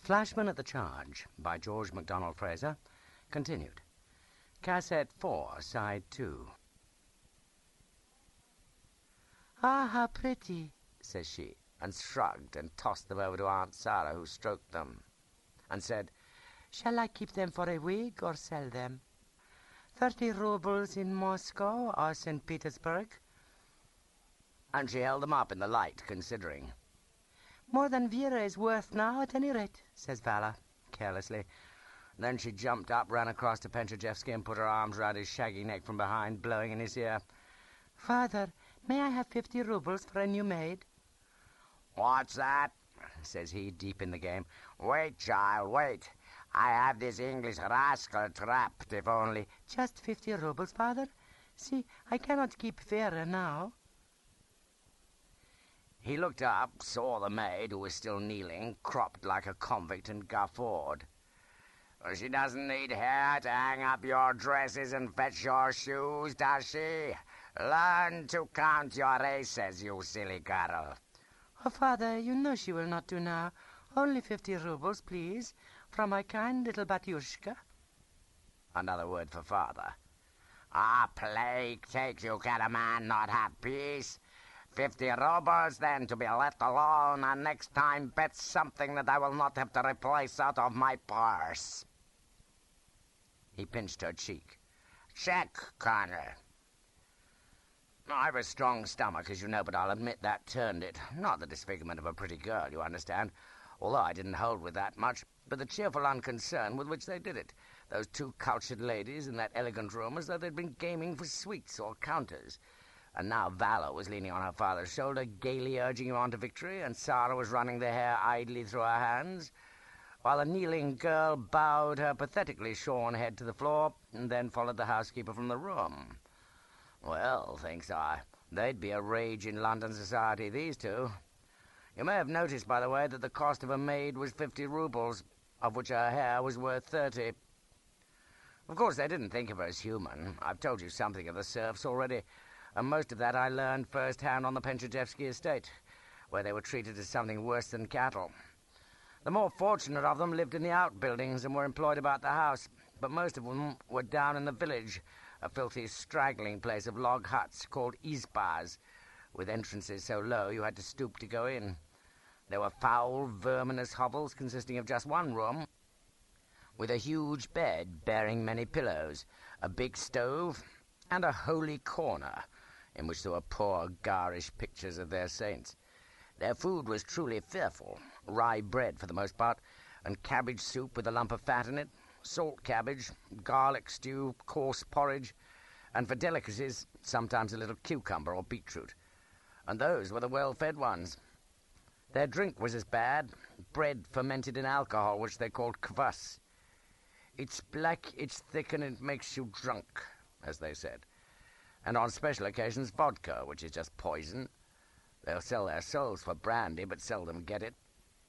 Flashman at the Charge by George MacDonald Fraser, continued. Cassette 4, Side 2. "Ah, how pretty," says she, and shrugged and tossed them over to Aunt Sarah, who stroked them, and said, "Shall I keep them for a week or sell them? 30 rubles in Moscow or St. Petersburg?" And she held them up in the light, considering. "More than Vera is worth now, at any rate," says Vala, carelessly. Then she jumped up, ran across to Penchajevsky, and put her arms round his shaggy neck from behind, blowing in his ear. "Father, may I have 50 rubles for a new maid?" "What's that?" says he, deep in the game. "Wait, child, wait. I have this English rascal trapped, if only—" "Just 50 rubles, father. See, I cannot keep Vera now." He looked up, saw the maid, who was still kneeling, cropped like a convict, and guffawed. "She doesn't need hair to hang up your dresses and fetch your shoes, does she? Learn to count your aces, you silly girl." "Oh, father, you know she will not do now. Only 50 rubles, please, from my kind little Batyushka." Another word for father. "Ah, plague take you, can a man not have peace? 50 rubles, then, to be let alone, and next time bet something that I will not have to replace out of my purse." He pinched her cheek. "Check, Colonel." I've a strong stomach, as you know, but I'll admit that turned it. Not the disfigurement of a pretty girl, you understand, although I didn't hold with that much, but the cheerful unconcern with which they did it. Those two cultured ladies in that elegant room, as though they'd been gaming for sweets or counters. And now Vala was leaning on her father's shoulder, gaily urging him on to victory, and Sarah was running the hair idly through her hands, while the kneeling girl bowed her pathetically shorn head to the floor, and then followed the housekeeper from the room. Well, thinks I, they'd be a rage in London society, these two. You may have noticed, by the way, that the cost of a maid was 50 rubles, of which her hair was worth 30. Of course, they didn't think of her as human. I've told you something of the serfs already, and most of that I learned first-hand on the Penchajevsky estate, where they were treated as something worse than cattle. The more fortunate of them lived in the outbuildings and were employed about the house, but most of them were down in the village, a filthy, straggling place of log huts called izbas, with entrances so low you had to stoop to go in. There were foul, verminous hovels consisting of just one room, with a huge bed bearing many pillows, a big stove, and a holy corner, in which there were poor, garish pictures of their saints. Their food was truly fearful, rye bread for the most part, and cabbage soup with a lump of fat in it, salt cabbage, garlic stew, coarse porridge, and for delicacies, sometimes a little cucumber or beetroot. And those were the well-fed ones. Their drink was as bad, bread fermented in alcohol, which they called kvass. "It's black, it's thick, and it makes you drunk," as they said. And on special occasions vodka, which is just poison. They'll sell their souls for brandy, but seldom get it.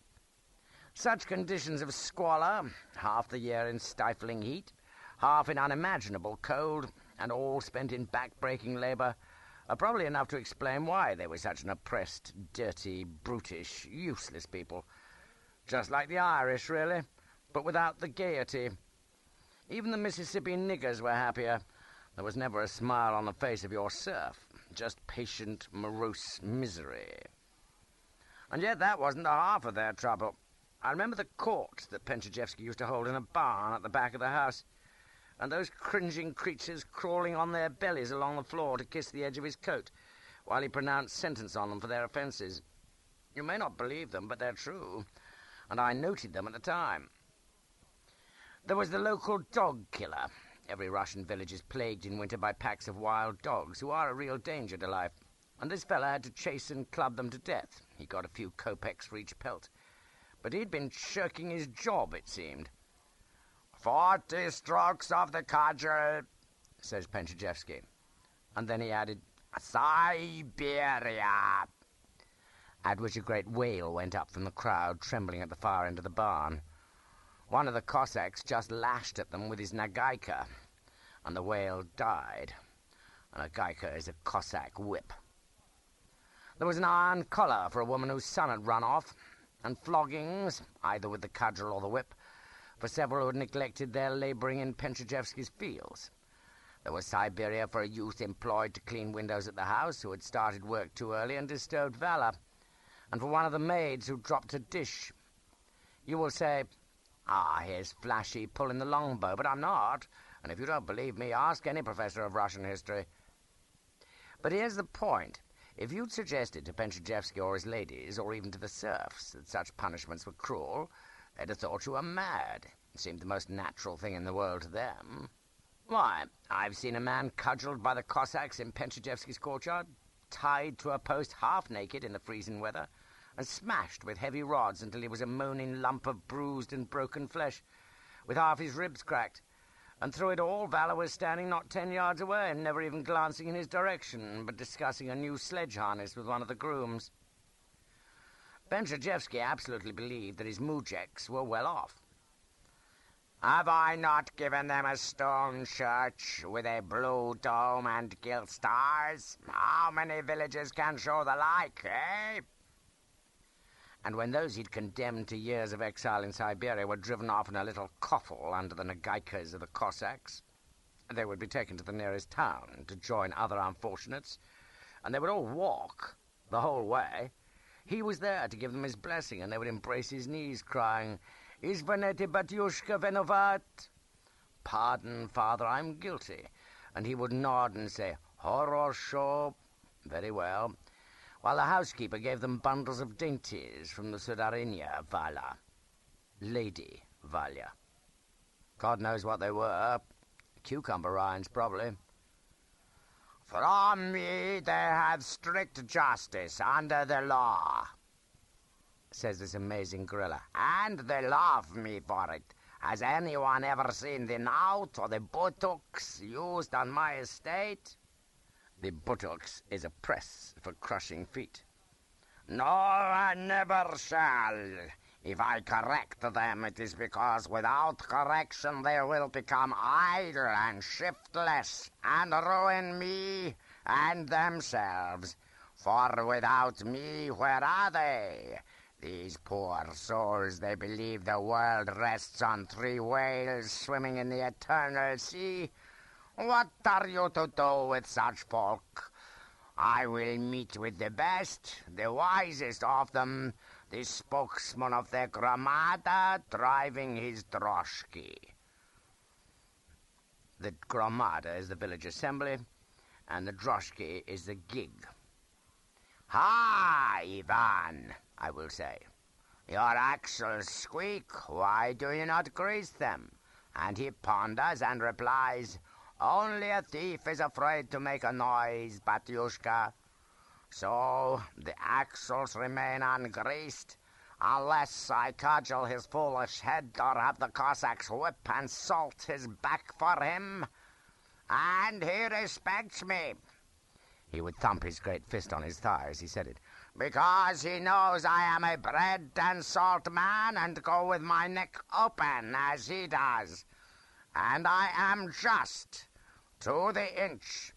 Such conditions of squalor, half the year in stifling heat, half in unimaginable cold, and all spent in back-breaking labour, are probably enough to explain why they were such an oppressed, dirty, brutish, useless people. Just like the Irish, really, but without the gaiety. Even the Mississippi niggers were happier. There was never a smile on the face of your serf, just patient, morose misery. And yet that wasn't the half of their trouble. I remember the court that Penchajevsky used to hold in a barn at the back of the house, and those cringing creatures crawling on their bellies along the floor to kiss the edge of his coat, while he pronounced sentence on them for their offences. You may not believe them, but they're true, and I noted them at the time. There was the local dog-killer. Every Russian village is plagued in winter by packs of wild dogs, who are a real danger to life, and this fellow had to chase and club them to death. He got a few kopecks for each pelt. But he'd been shirking his job, it seemed. 40 strokes of the cudgel, says Penchajevsky. And then he added, Siberia, at which a great wail went up from the crowd, trembling at the far end of the barn. One of the Cossacks just lashed at them with his nagaika, and the wail died. A nagaika is a Cossack whip. There was an iron collar for a woman whose son had run off, and floggings, either with the cudgel or the whip, for several who had neglected their labouring in Penchejevsky's fields. There was Siberia for a youth employed to clean windows at the house who had started work too early and disturbed Vala, and for one of the maids who dropped a dish. You will say, here's Flashy pulling the longbow, but I'm not, and if you don't believe me, ask any professor of Russian history. But here's the point. If you'd suggested to Penchejevsky or his ladies, or even to the serfs, that such punishments were cruel, they'd have thought you were mad. It seemed the most natural thing in the world to them. Why, I've seen a man cudgelled by the Cossacks in Penchejevsky's courtyard, tied to a post half-naked in the freezing weather, and smashed with heavy rods until he was a moaning lump of bruised and broken flesh, with half his ribs cracked. And through it all, Vala was standing not 10 yards away and never even glancing in his direction, but discussing a new sledge harness with one of the grooms. Penchejevsky absolutely believed that his mujeks were well off. "Have I not given them a stone church with a blue dome and gilt stars? How many villages can show the like, eh?" And when those he'd condemned to years of exile in Siberia were driven off in a little koffle under the nagaikas of the Cossacks, they would be taken to the nearest town to join other unfortunates, and they would all walk the whole way. He was there to give them his blessing, and they would embrace his knees, crying, "Izvanete, Batyushka, venovat." "Pardon, Father, I'm guilty." And he would nod and say, "Horosho," very well, while the housekeeper gave them bundles of dainties from the Sudarinya Vala, Lady Valya. God knows what they were. Cucumber rinds, probably. "From me they have strict justice under the law," says this amazing gorilla, "and they love me for it. Has anyone ever seen the knout or the buttocks used on my estate?" The buttocks is a press for crushing feet. "No, I never shall. If I correct them, it is because without correction they will become idle and shiftless and ruin me and themselves. For without me, where are they? These poor souls, they believe the world rests on 3 whales swimming in the eternal sea. What are you to do with such folk? I will meet with the best, the wisest of them, the spokesman of the Gromada driving his droshky." The Gromada is the village assembly, and the droshky is the gig. "Ha, Ivan," I will say, "your axles squeak. Why do you not grease them?" And he ponders and replies, "Only a thief is afraid to make a noise, Batyushka." So the axles remain ungreased, unless I cudgel his foolish head or have the Cossacks whip and salt his back for him. And he respects me. He would thump his great fist on his thigh as he said it, because he knows I am a bread and salt man and go with my neck open as he does. And I am just to the inch.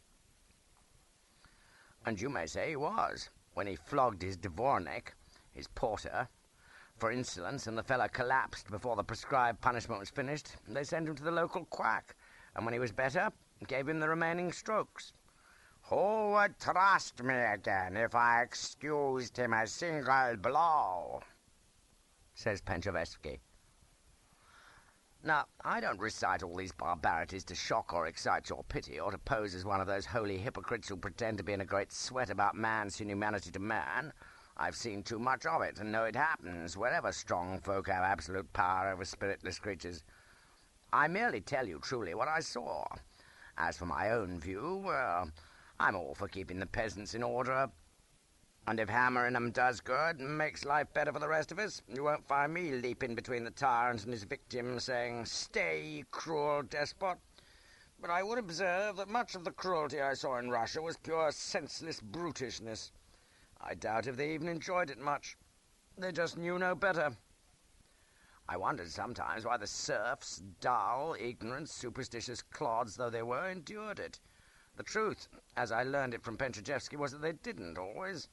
And you may say he was, when he flogged his dvornik, his porter, for insolence, and the fellow collapsed before the prescribed punishment was finished. They sent him to the local quack, and when he was better, gave him the remaining strokes. Who would trust me again if I excused him a single blow? Says Penchejevsky. Now, I don't recite all these barbarities to shock or excite your pity, or to pose as one of those holy hypocrites who pretend to be in a great sweat about man's inhumanity to man. I've seen too much of it, and know it happens wherever strong folk have absolute power over spiritless creatures. I merely tell you truly what I saw. As for my own view, well, I'm all for keeping the peasants in order, and if hammering them does good and makes life better for the rest of us, you won't find me leaping between the tyrant and his victim, saying, "Stay, cruel despot." But I would observe that much of the cruelty I saw in Russia was pure senseless brutishness. I doubt if they even enjoyed it much. They just knew no better. I wondered sometimes why the serfs, dull, ignorant, superstitious clods though they were, endured it. The truth, as I learned it from Penchejevsky, was that they didn't always.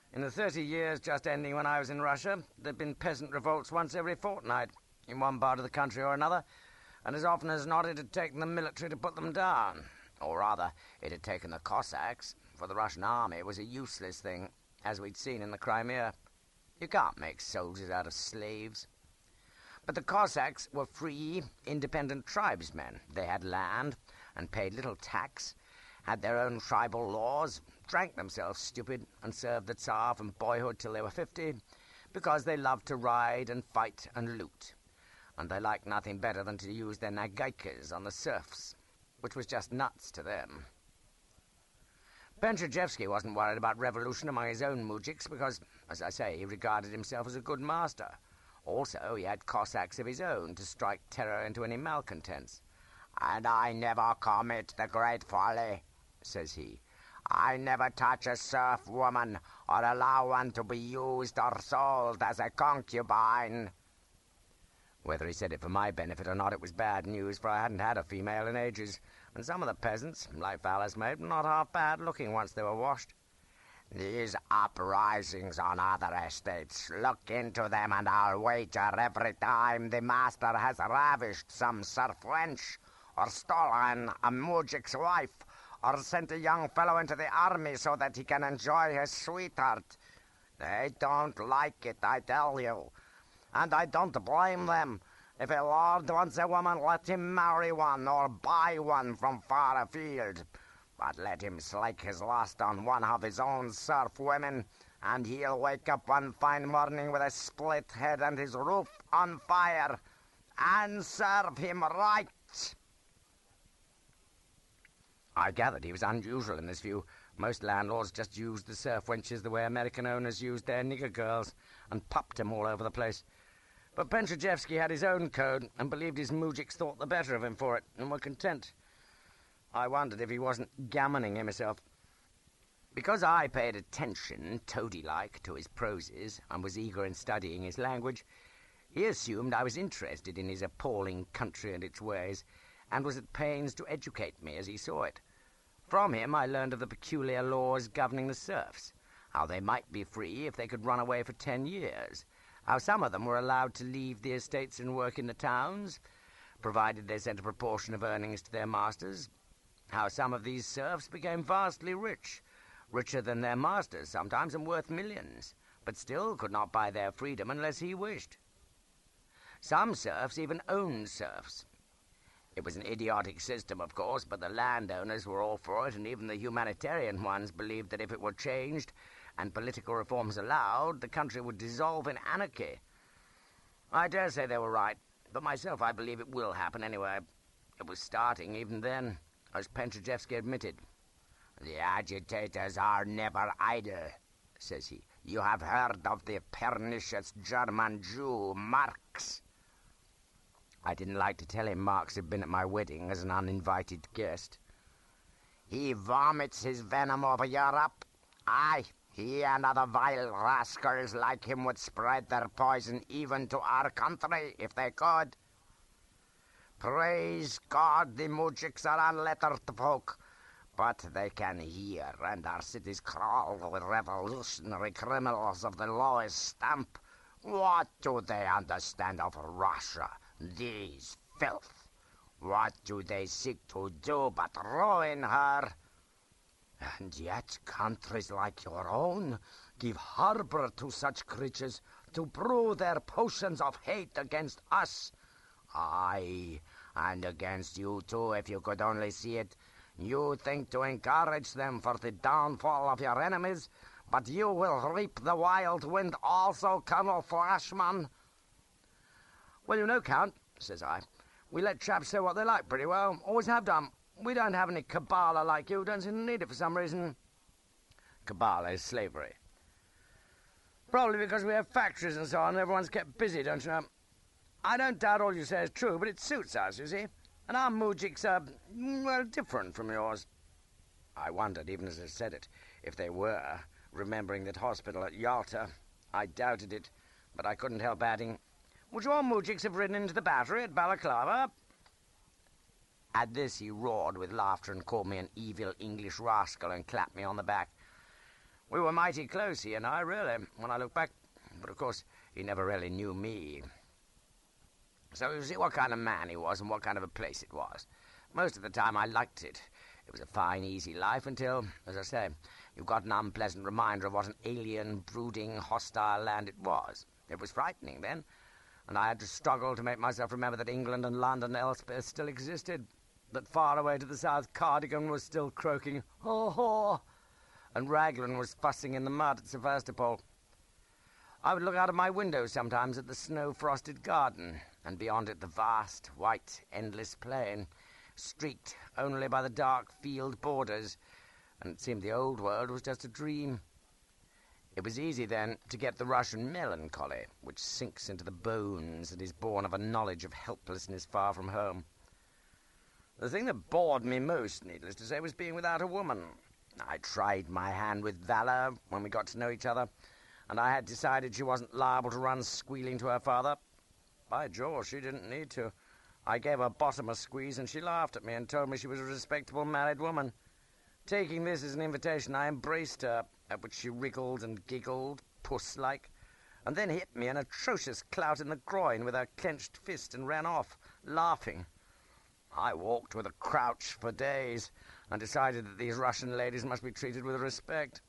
In the 30 years just ending when I was in Russia, there'd been peasant revolts once every fortnight, in one part of the country or another, and as often as not it had taken the military to put them down. Or rather, it had taken the Cossacks, for the Russian army was a useless thing, as we'd seen in the Crimea. You can't make soldiers out of slaves. But the Cossacks were free, independent tribesmen. They had land and paid little tax, had their own tribal laws, drank themselves stupid, and served the Tsar from boyhood till they were 50, because they loved to ride and fight and loot. And they liked nothing better than to use their nagaikas on the serfs, which was just nuts to them. Pentrojevsky wasn't worried about revolution among his own moujiks because, as I say, he regarded himself as a good master. Also, he had Cossacks of his own to strike terror into any malcontents. "And I never commit the great folly," says he. "I never touch a serf woman or allow one to be used or sold as a concubine." Whether he said it for my benefit or not, it was bad news, for I hadn't had a female in ages, and some of the peasants, like Valis made, were not half bad looking once they were washed. "These uprisings on other estates, look into them, and I'll wager every time the master has ravished some serf wench, or stolen a moujik's wife, or sent a young fellow into the army so that he can enjoy his sweetheart. They don't like it, I tell you. And I don't blame them. If a lord wants a woman, let him marry one or buy one from far afield. But let him slake his lust on one of his own serf women, and he'll wake up one fine morning with a split head and his roof on fire. And serve him right." I gathered he was unusual in this view. Most landlords just used the serf wenches the way American owners used their nigger girls, and pupped 'em all over the place. But Pentrojevsky had his own code, and believed his moujiks thought the better of him for it, and were content. I wondered if he wasn't gammoning himself. Because I paid attention, toady-like, to his proses, and was eager in studying his language, he assumed I was interested in his appalling country and its ways, and was at pains to educate me as he saw it. From him I learned of the peculiar laws governing the serfs, how they might be free if they could run away for 10 years, how some of them were allowed to leave the estates and work in the towns, provided they sent a proportion of earnings to their masters, how some of these serfs became vastly rich, richer than their masters sometimes and worth millions, but still could not buy their freedom unless he wished. Some serfs even owned serfs. It was an idiotic system, of course, but the landowners were all for it, and even the humanitarian ones believed that if it were changed and political reforms allowed, the country would dissolve in anarchy. I dare say they were right, but myself I believe it will happen anyway. It was starting even then, as Pentrojevsky admitted. "The agitators are never idle," says he. "You have heard of the pernicious German Jew, Marx." I didn't like to tell him Marx had been at my wedding as an uninvited guest. "He vomits his venom over Europe. Aye, he and other vile rascals like him would spread their poison even to our country if they could. Praise God, the moujiks are unlettered folk, but they can hear, and our cities crawl with revolutionary criminals of the lowest stamp. What do they understand of Russia? These filth. What do they seek to do but ruin her? And yet countries like your own give harbor to such creatures to brew their potions of hate against us. Aye, and against you too, if you could only see it. You think to encourage them for the downfall of your enemies, but you will reap the wild wind also, Colonel Flashman." "Well, you know, Count," says I, "we let chaps say what they like pretty well. Always have done. We don't have any Kabbalah like you. Don't seem to need it for some reason." Kabbalah is slavery. "Probably because we have factories and so on, and everyone's kept busy, don't you know? I don't doubt all you say is true, but it suits us, you see. And our moujiks are, well, different from yours." I wondered, even as I said it, if they were, remembering that hospital at Yalta. I doubted it, but I couldn't help adding, "Would your moujiks have ridden into the battery at Balaclava?" At this he roared with laughter and called me an evil English rascal and clapped me on the back. We were mighty close, he and I, really, when I look back. But, of course, he never really knew me. So you see what kind of man he was and what kind of a place it was. Most of the time I liked it. It was a fine, easy life until, as I say, you got an unpleasant reminder of what an alien, brooding, hostile land it was. It was frightening then, and I had to struggle to make myself remember that England and London and Elspeth still existed, that far away to the south Cardigan was still croaking, "Haw, haw," and Raglan was fussing in the mud at Sevastopol. I would look out of my window sometimes at the snow-frosted garden, and beyond it the vast, white, endless plain, streaked only by the dark field borders, and it seemed the old world was just a dream. It was easy, then, to get the Russian melancholy, which sinks into the bones and is born of a knowledge of helplessness far from home. The thing that bored me most, needless to say, was being without a woman. I tried my hand with Vala when we got to know each other, and I had decided she wasn't liable to run squealing to her father. By George, she didn't need to. I gave her bottom a squeeze, and she laughed at me and told me she was a respectable married woman. Taking this as an invitation, I embraced her, at which she wriggled and giggled, puss-like, and then hit me an atrocious clout in the groin with her clenched fist and ran off, laughing. I walked with a crouch for days, and decided that these Russian ladies must be treated with respect.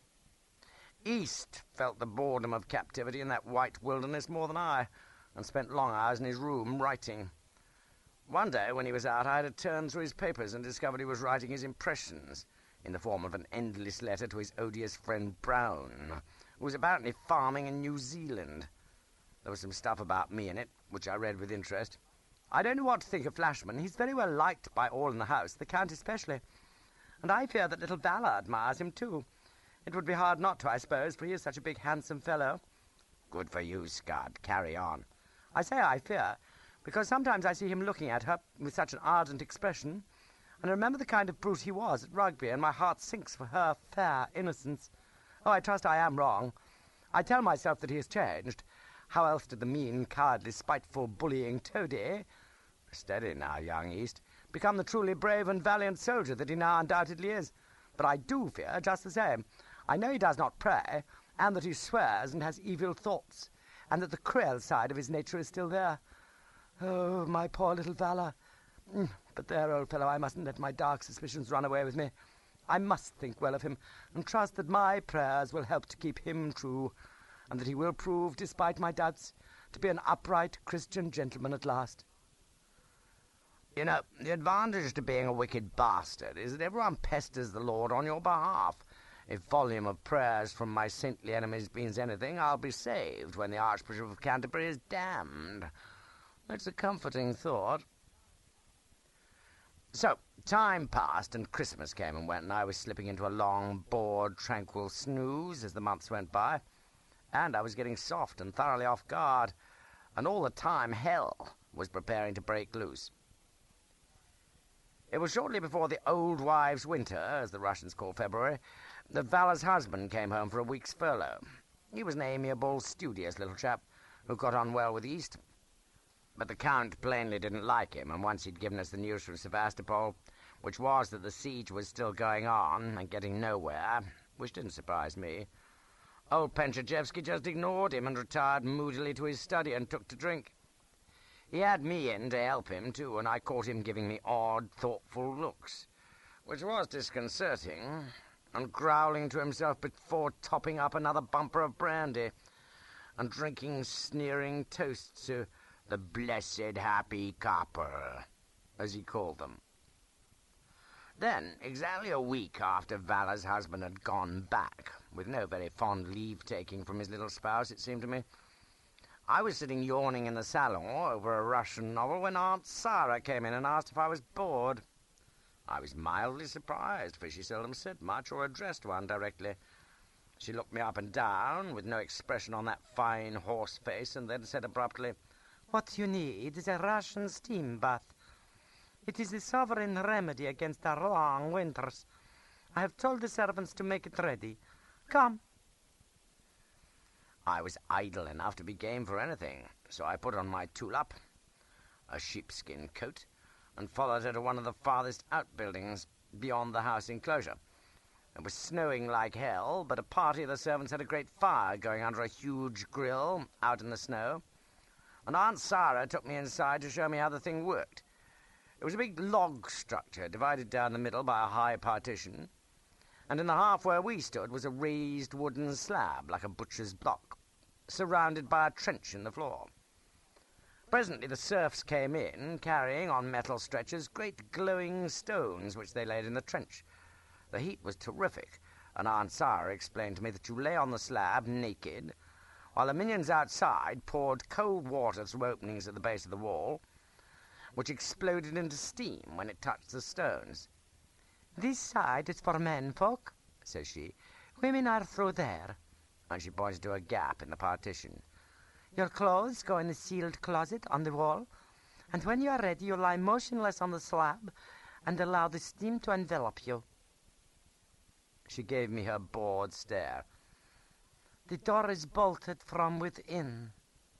East felt the boredom of captivity in that white wilderness more than I, and spent long hours in his room writing. One day, when he was out, I had a turn through his papers and discovered he was writing his impressions in the form of an endless letter to his odious friend Brown, who was apparently farming in New Zealand. There was some stuff about me in it, which I read with interest. I don't know what to think of Flashman. He's very well liked by all in the house, the Count especially, and I fear that little Vala admires him too. It would be hard not to, I suppose, for he is such a big, handsome fellow. Good for you, Scud. Carry on. I say I fear, because sometimes I see him looking at her with such an ardent expression, and I remember the kind of brute he was at Rugby, and my heart sinks for her fair innocence. Oh, I trust I am wrong. I tell myself that he has changed. How else did the mean, cowardly, spiteful, bullying toady, steady now, young East, become the truly brave and valiant soldier that he now undoubtedly is? But I do fear just the same. I know he does not pray, and that he swears and has evil thoughts, and that the cruel side of his nature is still there. Oh, my poor little Vala. But there, old fellow, I mustn't let my dark suspicions run away with me. I must think well of him, and trust that my prayers will help to keep him true, and that he will prove, despite my doubts, to be an upright Christian gentleman at last. You know, the advantage to being a wicked bastard is that everyone pesters the Lord on your behalf. If volume of prayers from my saintly enemies means anything, I'll be saved when the Archbishop of Canterbury is damned. It's a comforting thought. So, time passed, and Christmas came and went, and I was slipping into a long, bored, tranquil snooze as the months went by, and I was getting soft and thoroughly off guard, and all the time hell was preparing to break loose. It was shortly before the old wives' winter, as the Russians call February, that Vala's husband came home for a week's furlough. He was an amiable, studious little chap who got on well with East. But the Count plainly didn't like him, and once he'd given us the news from Sevastopol, which was that the siege was still going on and getting nowhere, which didn't surprise me, old Penchachevsky just ignored him and retired moodily to his study and took to drink. He had me in to help him, too, and I caught him giving me odd, thoughtful looks, which was disconcerting, and growling to himself before topping up another bumper of brandy, and drinking sneering toasts to the blessed happy copper, as he called them. Then, exactly a week after Vala's husband had gone back, with no very fond leave-taking from his little spouse, it seemed to me, I was sitting yawning in the salon over a Russian novel when Aunt Sarah came in and asked if I was bored. I was mildly surprised, for she seldom said much or addressed one directly. She looked me up and down, with no expression on that fine horse face, and then said abruptly, "What you need is a Russian steam bath. It is the sovereign remedy against our long winters. I have told the servants to make it ready. Come." I was idle enough to be game for anything, so I put on my tulip, a sheepskin coat, and followed her to one of the farthest outbuildings beyond the house enclosure. It was snowing like hell, but a party of the servants had a great fire going under a huge grill out in the snow, and Aunt Sarah took me inside to show me how the thing worked. It was a big log structure divided down the middle by a high partition, and in the half where we stood was a raised wooden slab like a butcher's block, surrounded by a trench in the floor. Presently the serfs came in, carrying on metal stretchers great glowing stones which they laid in the trench. The heat was terrific, and Aunt Sarah explained to me that you lay on the slab naked, while the minions outside poured cold water through openings at the base of the wall, which exploded into steam when it touched the stones. "This side is for men folk," says she. "Women are through there." And she pointed to a gap in the partition. "Your clothes go in the sealed closet on the wall, and when you are ready you lie motionless on the slab and allow the steam to envelop you." She gave me her bored stare. "The door is bolted from within."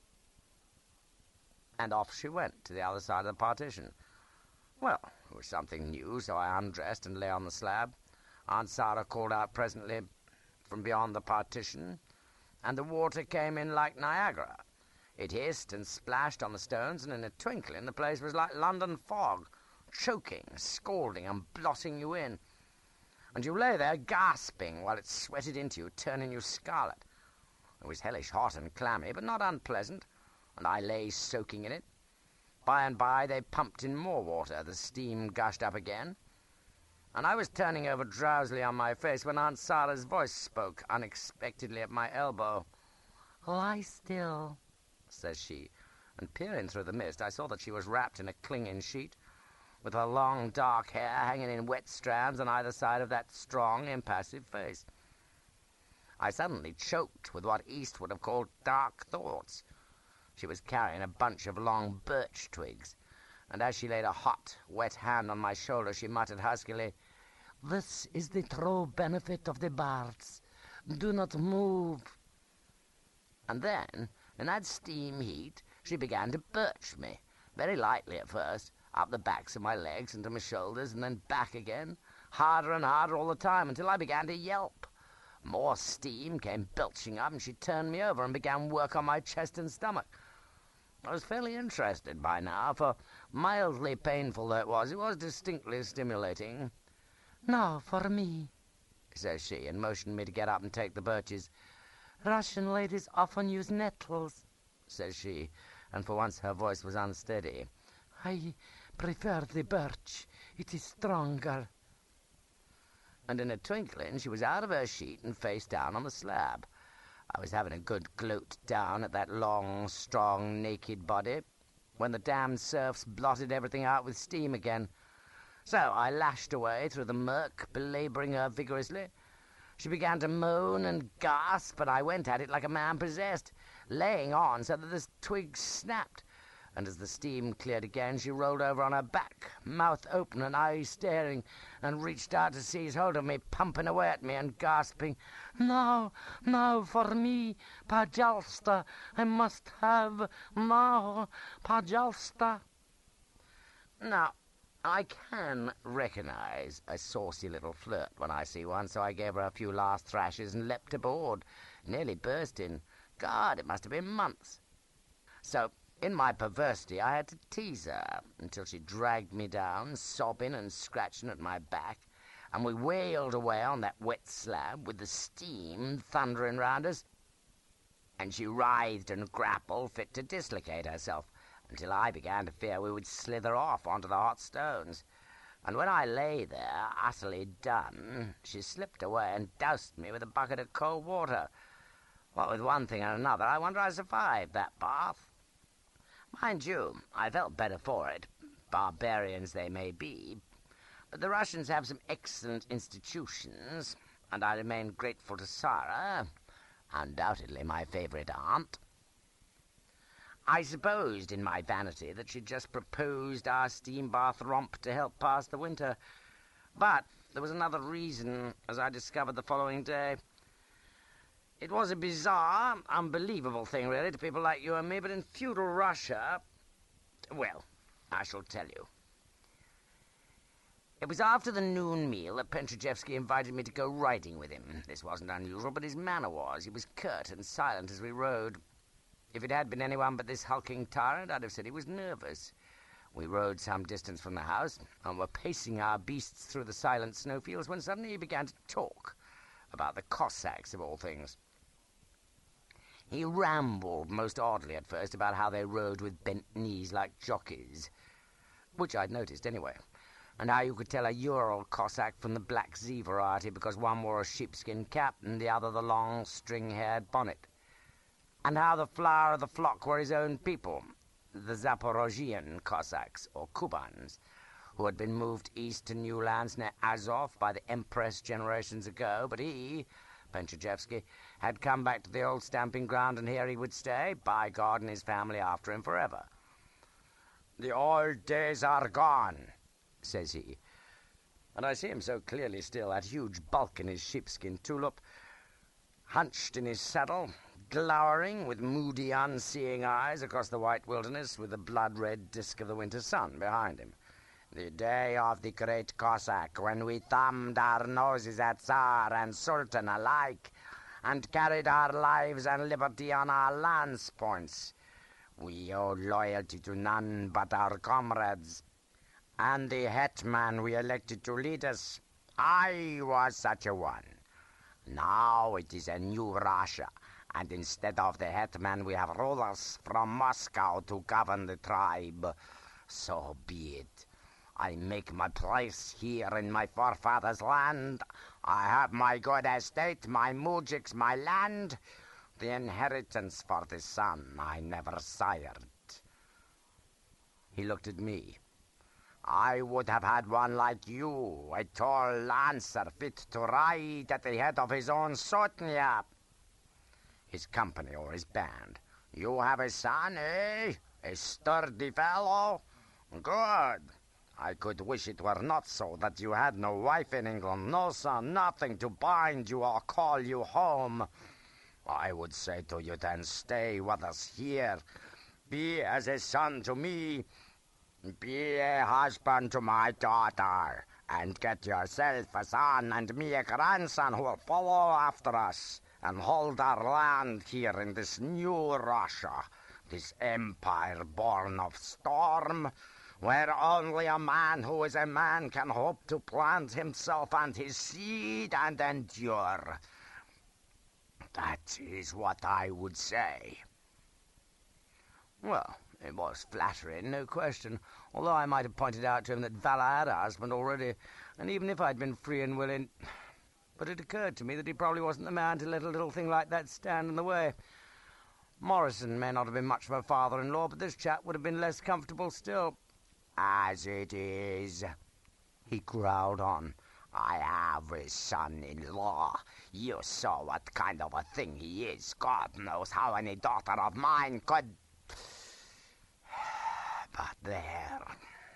And off she went to the other side of the partition. Well, it was something new, so I undressed and lay on the slab. Aunt Sarah called out presently from beyond the partition, and the water came in like Niagara. It hissed and splashed on the stones, and in a twinkling the place was like London fog, choking, scalding, and blotting you in. And you lay there gasping while it sweated into you, turning you scarlet. It was hellish hot and clammy, but not unpleasant, and I lay soaking in it. By and by they pumped in more water, the steam gushed up again, and I was turning over drowsily on my face when Aunt Sarah's voice spoke unexpectedly at my elbow. "Lie still," says she, and peering through the mist I saw that she was wrapped in a clinging sheet, with her long dark hair hanging in wet strands on either side of that strong, impassive face. I suddenly choked with what East would have called dark thoughts. She was carrying a bunch of long birch twigs, and as she laid a hot, wet hand on my shoulder, she muttered huskily, "This is the true benefit of the bards. Do not move." And then, in that steam heat, she began to birch me, very lightly at first, up the backs of my legs and to my shoulders, and then back again, harder and harder all the time, until I began to yelp. More steam came belching up, and she turned me over and began work on my chest and stomach. I was fairly interested by now, for mildly painful though it was distinctly stimulating. "Now for me," says she, and motioned me to get up and take the birches. "Russian ladies often use nettles," says she, and for once her voice was unsteady. "I prefer the birch. It is stronger." And in a twinkling she was out of her sheet and face down on the slab. I was having a good gloat down at that long, strong, naked body, when the damned serfs blotted everything out with steam again. So I lashed away through the murk, belabouring her vigorously. She began to moan and gasp, and I went at it like a man possessed, laying on so that the twigs snapped. And as the steam cleared again, she rolled over on her back, mouth open and eyes staring, and reached out to seize hold of me, pumping away at me and gasping, "Now, now for me, Pajalsta, I must have, now, Pajalsta." Now, I can recognize a saucy little flirt when I see one, so I gave her a few last thrashes and leapt aboard, nearly bursting. God, it must have been months. So, in my perversity, I had to tease her until she dragged me down, sobbing and scratching at my back, and we wailed away on that wet slab with the steam thundering round us, and she writhed and grappled fit to dislocate herself, until I began to fear we would slither off onto the hot stones. And when I lay there, utterly done, she slipped away and doused me with a bucket of cold water. What with one thing and another, I wonder I survived that bath. Mind you, I felt better for it, barbarians they may be, but the Russians have some excellent institutions, and I remained grateful to Sarah, undoubtedly my favourite aunt. I supposed in my vanity that she'd just proposed our steam bath romp to help pass the winter, but there was another reason, as I discovered the following day. It was a bizarre, unbelievable thing, really, to people like you and me, but in feudal Russia, well, I shall tell you. It was after the noon meal that Pentrajevsky invited me to go riding with him. This wasn't unusual, but his manner was. He was curt and silent as we rode. If it had been anyone but this hulking tyrant, I'd have said he was nervous. We rode some distance from the house, and were pacing our beasts through the silent snowfields when suddenly he began to talk about the Cossacks, of all things. He rambled most oddly at first about how they rode with bent knees like jockeys, which I'd noticed anyway, and how you could tell a Ural Cossack from the Black Z variety because one wore a sheepskin cap and the other the long string-haired bonnet, and how the flower of the flock were his own people, the Zaporozhian Cossacks, or Kubans, who had been moved east to new lands near Azov by the Empress generations ago, but he, Pentrajevsky, had come back to the old stamping ground, and here he would stay, by God and his family after him forever. "The old days are gone," says he, and I see him so clearly still, that huge bulk in his sheepskin tulip, hunched in his saddle, glowering with moody, unseeing eyes across the white wilderness with the blood-red disk of the winter sun behind him. "The day of the great Cossack, when we thumbed our noses at Tsar and Sultan alike, and carried our lives and liberty on our lance points. We owed loyalty to none but our comrades, and the hetman we elected to lead us. I was such a one. Now it is a new Russia, and instead of the hetman we have rulers from Moscow to govern the tribe. So be it. I make my place here in my forefathers' land. I have my good estate, my mujiks, my land, the inheritance for the son I never sired." He looked at me. "I would have had one like you, a tall lancer fit to ride at the head of his own sotnya, his company or his band. You have a son, eh? A sturdy fellow? Good. I could wish it were not so, that you had no wife in England, no son, nothing to bind you or call you home. I would say to you then, stay with us here. Be as a son to me. Be a husband to my daughter. And get yourself a son and me a grandson who will follow after us and hold our land here in this new Russia, this empire born of storm, where only a man who is a man can hope to plant himself and his seed and endure. That is what I would say." Well, it was flattering, no question, although I might have pointed out to him that Vala had a husband already, and even if I'd been free and willing... But it occurred to me that he probably wasn't the man to let a little thing like that stand in the way. Morrison may not have been much of a father-in-law, but this chap would have been less comfortable still. "As it is," he growled on, "I have a son-in-law. You saw what kind of a thing he is. God knows how any daughter of mine could... But there...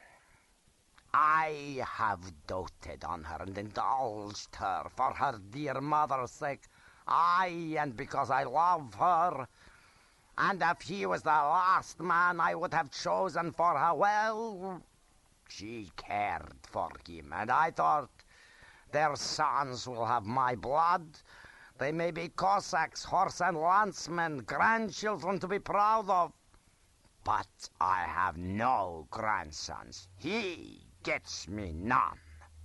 I have doted on her and indulged her for her dear mother's sake. Aye, and because I love her. And if he was the last man I would have chosen for her, well, she cared for him, and I thought, their sons will have my blood. They may be Cossacks, horse and lancemen, grandchildren to be proud of. But I have no grandsons. He gets me none."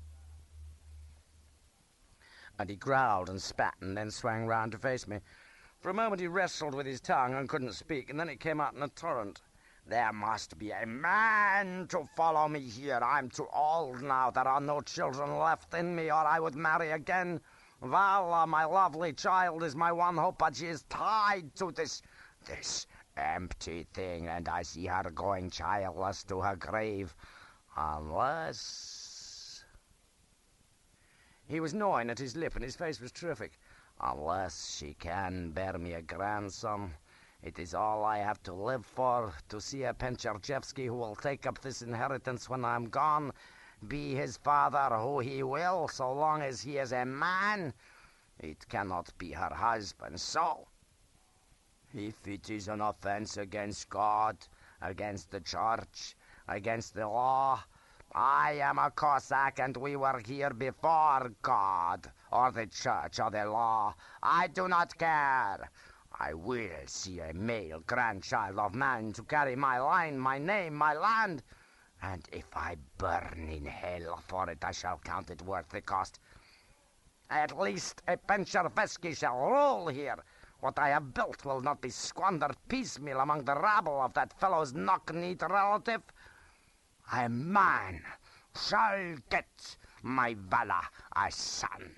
And he growled and spat and then swang round to face me. For a moment he wrestled with his tongue and couldn't speak, and then it came out in a torrent. "There must be a man to follow me here. I'm too old now. There are no children left in me, or I would marry again. Vala, my lovely child, is my one hope, but she is tied to this empty thing, and I see her going childless to her grave. Unless..." He was gnawing at his lip, and his face was terrific. "Unless she can bear me a grandson. It is all I have to live for, to see a Pentrajevsky who will take up this inheritance when I'm gone, be his father who he will, so long as he is a man. It cannot be her husband, so... If it is an offense against God, against the church, against the law, I am a Cossack, and we were here before God, or the church, or the law. I do not care. I will see a male grandchild of man to carry my line, my name, my land. And if I burn in hell for it, I shall count it worth the cost. At least a Penchervesky shall rule here. What I have built will not be squandered piecemeal among the rabble of that fellow's knock-kneed relative. A man shall get my valor a son.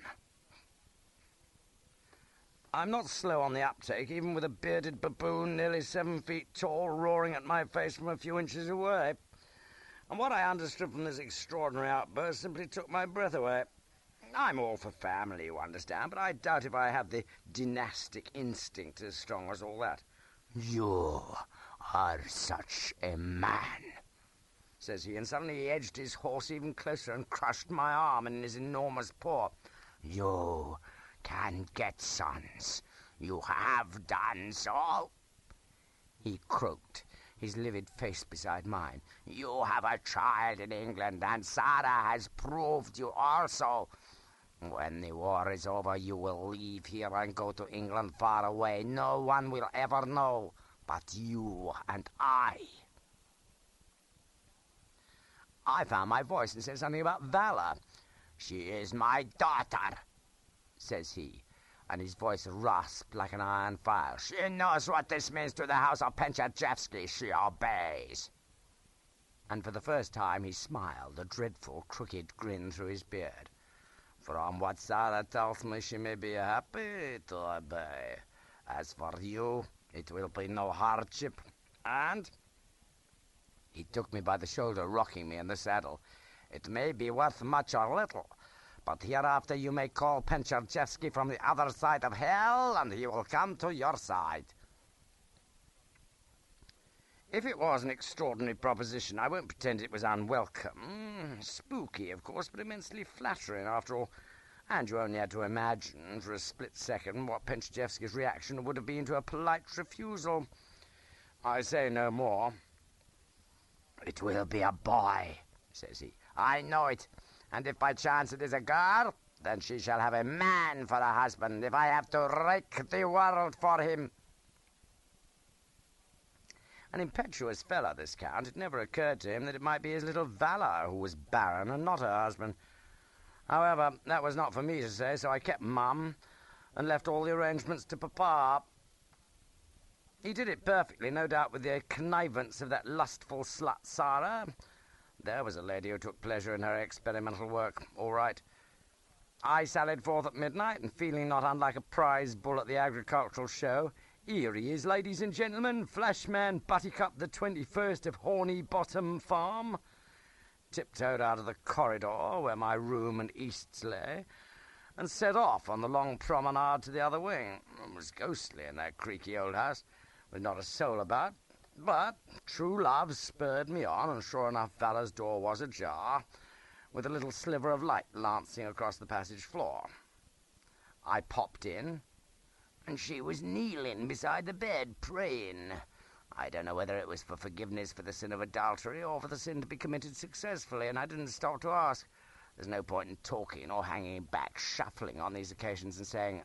I'm not slow on the uptake, even with a bearded baboon nearly 7 feet tall roaring at my face from a few inches away. And what I understood from this extraordinary outburst simply took my breath away. I'm all for family, you understand, but I doubt if I have the dynastic instinct as strong as all that. You are such a man, says he, and suddenly he edged his horse even closer and crushed my arm in his enormous paw. You can get sons. You have done so. He croaked, his livid face beside mine. You have a child in England, and Sarah has proved you also. When the war is over, you will leave here and go to England far away. No one will ever know but you and I. I found my voice and said something about valor. She is my daughter, says he, and his voice rasped like an iron file. She knows what this means to the house of Penchervesky. She obeys. And for the first time he smiled, a dreadful crooked grin through his beard. From what Sarah tells me, she may be happy to obey. As for you, it will be no hardship. And he took me by the shoulder, rocking me in the saddle. It may be worth much or little, but hereafter you may call Penchervesky from the other side of hell, and he will come to your side. If it was an extraordinary proposition, I won't pretend it was unwelcome. Spooky, of course, but immensely flattering, after all. And you only had to imagine, for a split second, what Penchervesky's reaction would have been to a polite refusal. I say no more. It will be a boy, says he. I know it. And if by chance it is a girl, then she shall have a man for a husband, if I have to rake the world for him. An impetuous fellow, this Count. It never occurred to him that it might be his little Valor who was barren and not her husband. However, that was not for me to say, so I kept mum and left all the arrangements to Papa. He did it perfectly, no doubt with the connivance of that lustful slut Sarah. There was a lady who took pleasure in her experimental work, all right. I sallied forth at midnight, and feeling not unlike a prize bull at the agricultural show, here he is, ladies and gentlemen, Flashman Buttercup the 21st of Horny Bottom Farm. Tiptoed out of the corridor where my room and Easts lay, and set off on the long promenade to the other wing. It was ghostly in that creaky old house, with not a soul about, but true love spurred me on, and sure enough Valor's door was ajar, with a little sliver of light lancing across the passage floor. I popped in, and she was kneeling beside the bed, praying. I don't know whether it was for forgiveness for the sin of adultery or for the sin to be committed successfully, and I didn't stop to ask. There's no point in talking or hanging back, shuffling on these occasions and saying,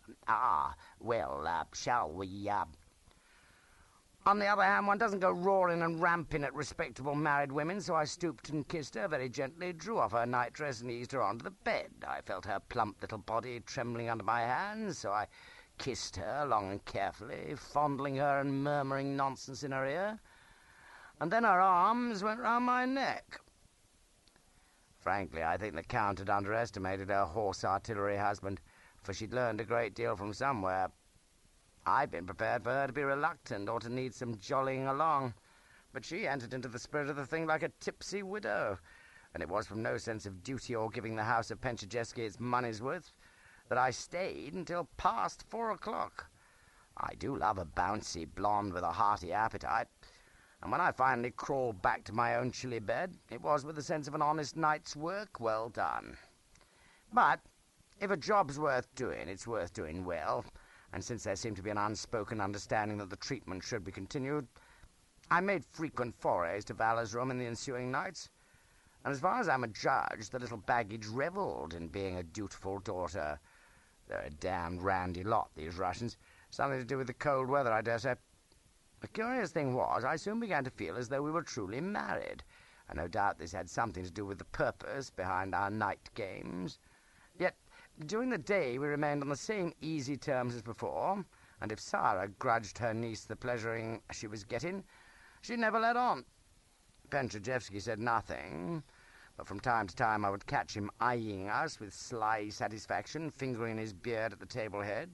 shall we, On the other hand, one doesn't go roaring and ramping at respectable married women, so I stooped and kissed her very gently, drew off her nightdress and eased her onto the bed. I felt her plump little body trembling under my hands, so I kissed her long and carefully, fondling her and murmuring nonsense in her ear, and then her arms went round my neck. Frankly, I think the Count had underestimated her horse artillery husband, for she'd learned a great deal from somewhere. I'd been prepared for her to be reluctant or to need some jollying along, but she entered into the spirit of the thing like a tipsy widow, and it was from no sense of duty or giving the house of Penchervesky its money's worth that I stayed until past 4 o'clock. I do love a bouncy blonde with a hearty appetite, and when I finally crawled back to my own chilly bed, it was with the sense of an honest night's work well done. But if a job's worth doing, it's worth doing well, and since there seemed to be an unspoken understanding that the treatment should be continued, I made frequent forays to Valor's room in the ensuing nights. And as far as I'm a judge, the little baggage revelled in being a dutiful daughter. They're a damned randy lot, these Russians. Something to do with the cold weather, I dare say. The curious thing was, I soon began to feel as though we were truly married, and no doubt this had something to do with the purpose behind our night games. Yet, during the day we remained on the same easy terms as before, and if Sarah grudged her niece the pleasuring she was getting, she never let on. Penchajevsky said nothing, but from time to time I would catch him eyeing us with sly satisfaction, fingering his beard at the table head.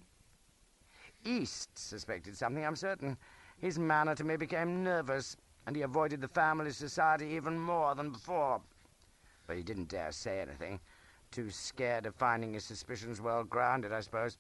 East suspected something, I'm certain. His manner to me became nervous, and he avoided the family society even more than before. But he didn't dare say anything, too scared of finding his suspicions well grounded, I suppose.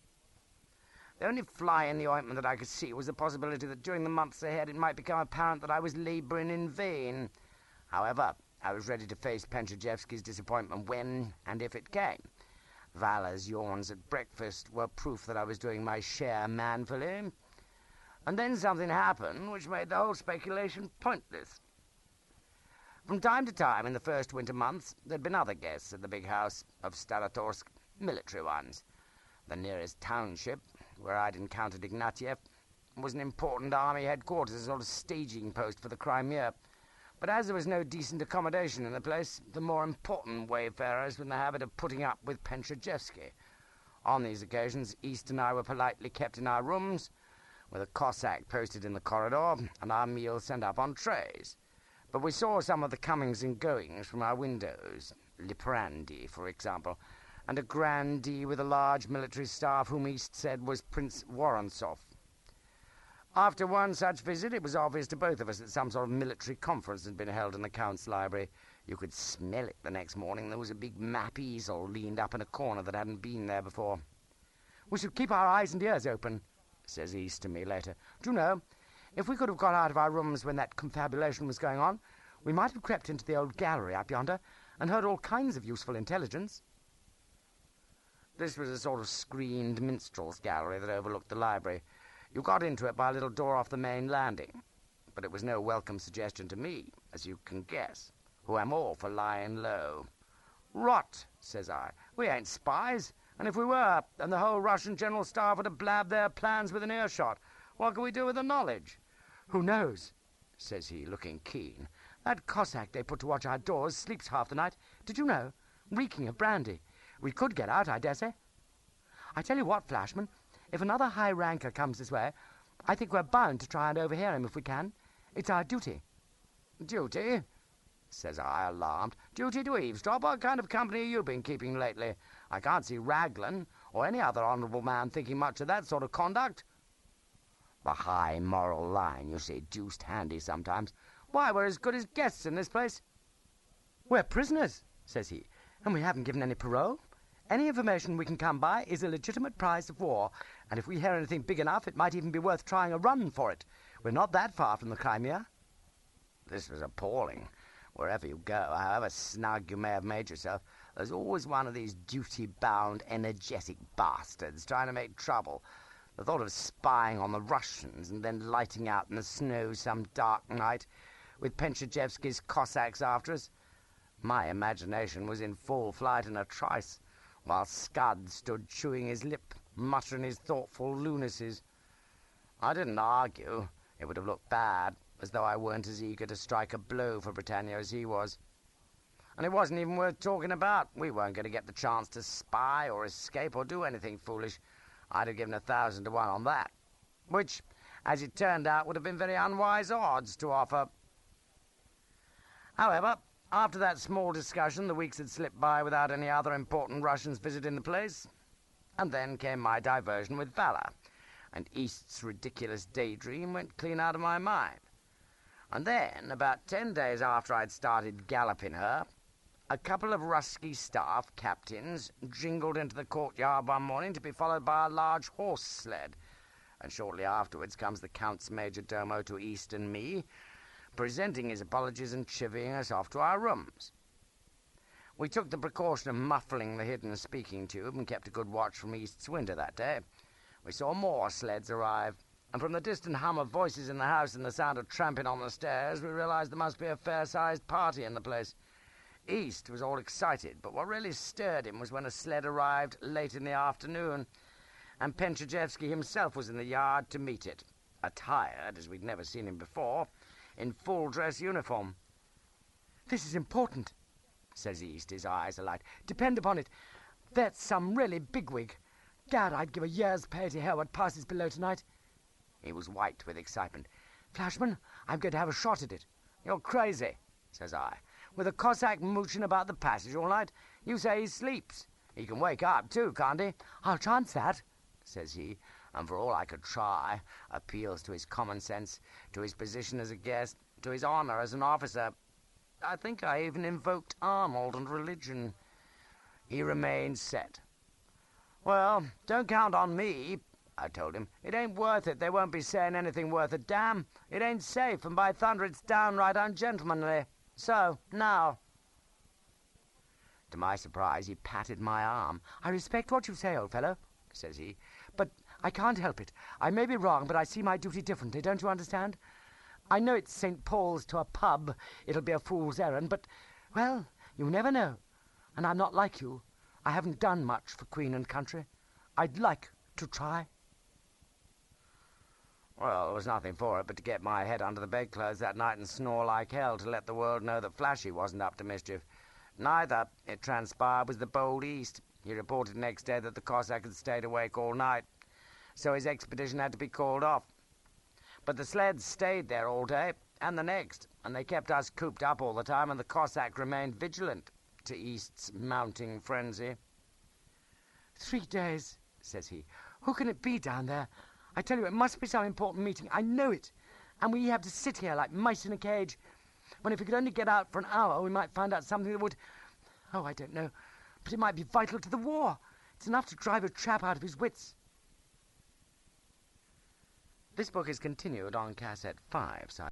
The only fly in the ointment that I could see was the possibility that during the months ahead it might become apparent that I was labouring in vain. However, I was ready to face Penchajevsky's disappointment when and if it came. Vala's yawns at breakfast were proof that I was doing my share manfully. And then something happened which made the whole speculation pointless. From time to time in the first winter months there'd been other guests at the big house of Staratorsk, military ones. The nearest township, where I'd encountered Ignatieff, was an important army headquarters, a sort of staging post for the Crimea. But as there was no decent accommodation in the place, the more important wayfarers were in the habit of putting up with Penchajevsky. On these occasions, East and I were politely kept in our rooms, with a Cossack posted in the corridor, and our meals sent up on trays. But we saw some of the comings and goings from our windows. Liprandi, for example, and a grandee with a large military staff whom East said was Prince Vorontsov. After one such visit, it was obvious to both of us that some sort of military conference had been held in the Count's library. You could smell it the next morning. There was a big map easel leaned up in a corner that hadn't been there before. "We should keep our eyes and ears open," says East to me later. "Do you know, if we could have got out of our rooms when that confabulation was going on, we might have crept into the old gallery up yonder and heard all kinds of useful intelligence." This was a sort of screened minstrel's gallery that overlooked the library. You got into it by a little door off the main landing, but it was no welcome suggestion to me, as you can guess, who am all for lying low. "Rot," says I. "We ain't spies, and if we were, then the whole Russian general staff would have blabbed their plans within earshot. What can we do with the knowledge?" "Who knows?" says he, looking keen. "That Cossack they put to watch our doors sleeps half the night. Did you know? Reeking of brandy. We could get out, I dare say. I tell you what, Flashman, if another high ranker comes this way, I think we're bound to try and overhear him if we can. It's our duty." "Duty?" says I, alarmed. "Duty to eavesdrop? What kind of company have you been keeping lately? I can't see Raglan or any other honourable man thinking much of that sort of conduct." The high moral line, you see, deuced handy sometimes. "Why, we're as good as guests in this place." "We're prisoners," says he, "and we haven't given any parole. Any information we can come by is a legitimate prize of war, and if we hear anything big enough, it might even be worth trying a run for it. We're not that far from the Crimea." This was appalling. Wherever you go, however snug you may have made yourself, there's always one of these duty-bound, energetic bastards trying to make trouble. The thought of spying on the Russians and then lighting out in the snow some dark night, with Penchajevsky's Cossacks after us. My imagination was in full flight in a trice, while Scud stood chewing his lip, muttering his thoughtful lunacies. I didn't argue. It would have looked bad, as though I weren't as eager to strike a blow for Britannia as he was. And it wasn't even worth talking about. We weren't going to get the chance to spy or escape or do anything foolish. I'd have given 1,000 to 1 on that, which, as it turned out, would have been very unwise odds to offer. However, after that small discussion, the weeks had slipped by without any other important Russians visiting the place. And then came my diversion with Vala, and East's ridiculous daydream went clean out of my mind. And then, about 10 days after I'd started galloping her, a couple of rusky staff captains jingled into the courtyard one morning to be followed by a large horse sled, and shortly afterwards comes the Count's major domo to East and me, presenting his apologies and chivying us off to our rooms. We took the precaution of muffling the hidden speaking tube and kept a good watch from East's window that day. We saw more sleds arrive, and from the distant hum of voices in the house and the sound of tramping on the stairs, we realized there must be a fair-sized party in the place. East was all excited, but what really stirred him was when a sled arrived late in the afternoon, and Penchajevsky himself was in the yard to meet it, attired, as we'd never seen him before, in full-dress uniform. "This is important," says East, his eyes alight. "Depend upon it, that's some really bigwig. Gad, I'd give a year's pay to hear what passes below tonight." He was white with excitement. "Flashman, I'm going to have a shot at it." "You're crazy," says I. "With a Cossack mooching about the passage all night? You say he sleeps. He can wake up, too, can't he?" "I'll chance that," says he, and for all I could try, appeals to his common sense, to his position as a guest, to his honor as an officer. I think I even invoked Arnold and religion. He remained set. "Well, don't count on me," I told him. "It ain't worth it. They won't be saying anything worth a damn. It ain't safe, and by thunder it's downright ungentlemanly. So, now." To my surprise, he patted my arm. "I respect what you say, old fellow," says he, "but I can't help it. I may be wrong, but I see my duty differently, don't you understand? I know it's St. Paul's to a pub. It'll be a fool's errand, but, well, you never know. And I'm not like you. I haven't done much for Queen and country. I'd like to try." Well, there was nothing for it but to get my head under the bedclothes that night and snore like hell to let the world know that Flashy wasn't up to mischief. Neither, it transpired, was the bold East. He reported next day that the Cossack had stayed awake all night, so his expedition had to be called off. But the sleds stayed there all day, and the next, and they kept us cooped up all the time, and the Cossack remained vigilant to East's mounting frenzy. 3 days, says he. Who can it be down there? I tell you, it must be some important meeting. I know it. And we have to sit here like mice in a cage, when if we could only get out for an hour, we might find out something that would... Oh, I don't know. But it might be vital to the war. It's enough to drive a chap out of his wits. This book is continued on cassette 5, so